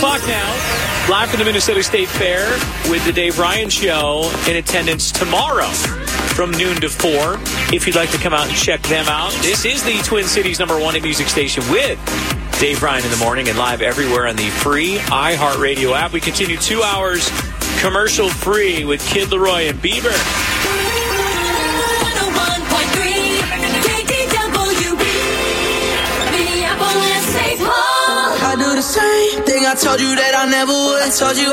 o'clock now. Live from the Minnesota State Fair with the Dave Ryan Show, in attendance tomorrow from noon to 4. If you'd like to come out and check them out, this is the Twin Cities #1 hit music station with Dave Ryan in the morning and live everywhere on the free iHeartRadio app. We continue 2 hours commercial free with Kid Laroi and Bieber. 101.3 KTWB, Minneapolis, St. Paul. I do the same thing I told you that I never would. I told you